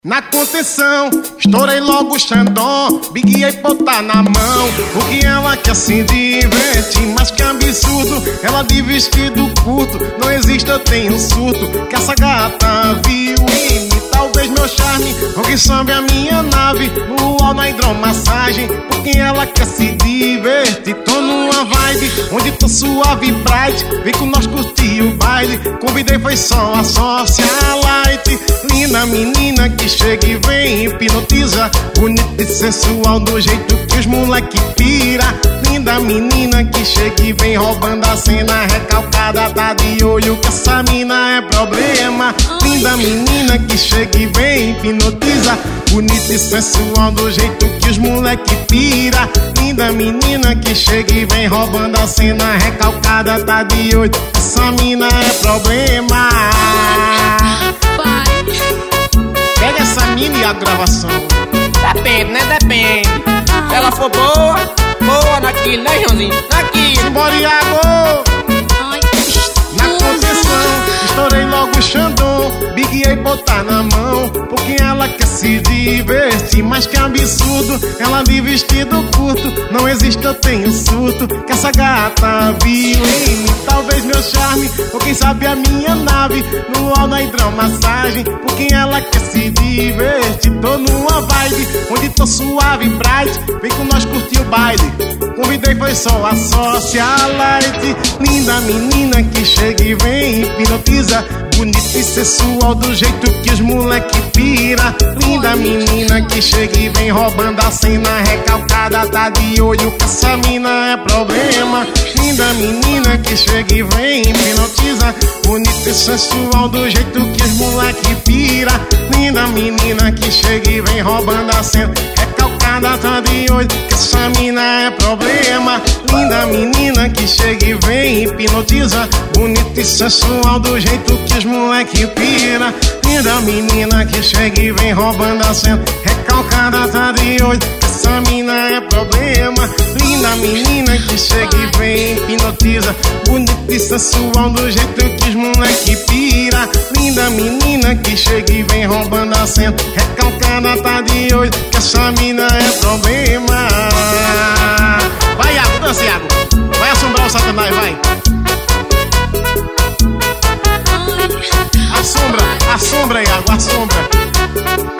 Na contenção, estourei logo o Xandão, biguei botar na mão, porque ela quer se divertir. Mas que absurdo, ela de vestido curto, não existe, eu tenho surto, que essa gata viu em mim. Talvez meu charme, o que sobe a minha nave, no luau na hidromassagem, porque ela quer se divertir. Tô numa vibe, onde tô suave e bright, vem com nós curtir o baile, convidei foi só a socialite. Linda menina que chega e vem, hipnotiza, bonita e sensual do jeito que os moleque pira. Linda menina que chega e vem roubando a cena, recalcada, tá de olho que essa mina é problema. Linda menina que chega e vem, hipnotiza, bonita e sensual do jeito que os moleque pira. Linda menina que chega e vem roubando a cena, recalcada, tá de olho que essa mina é problema. Pega essa mina e a gravação. Depende, né? Depende. Se ela for boa, boa naquilo, né, Joãozinho? Naquilo. Simbora, Iago! Na contenção, estourei logo o Xandão, biguei botar na mão, porque ela quer se divertir. Mas que absurdo, ela de vestido curto, não existe, eu tenho surto, que essa gata viu em mim. Talvez meu charme, ou quem sabe a minha nave, no luau na hidromassagem, porque ela quer se divertir. Tô numa vibe, onde tô suave e bright, vem com nós curtir o baile, convidei foi só a socialite. Linda menina que chega e vem, hipnotiza, bonita e sensual do jeito que os moleque pira. Linda menina que chega e vem roubando a cena, recalcada, tá de olho que essa mina é problema. Linda menina que chega e vem, hipnotiza, bonita e sensual do jeito que os moleque pira. Linda menina que chega e vem roubando a cena, recalcada, tá de olho que essa mina é problema. Linda menina que chega e vem, hipnotiza, bonita e sensual do jeito que os moleque pira. Linda menina que chega e vem roubando a cena, recalcada, tá de olho que essa mina é problema. Linda menina que chega e vem, hipnotiza, bonita e sensual do jeito que os moleque pira. Linda menina que chega e vem roubando a cena, recalcada, tá de olho que essa mina é problema. Vai, Iago, dança, Iago. Vai assombrar o Satanás, vai. Assombra, Iago, assombra.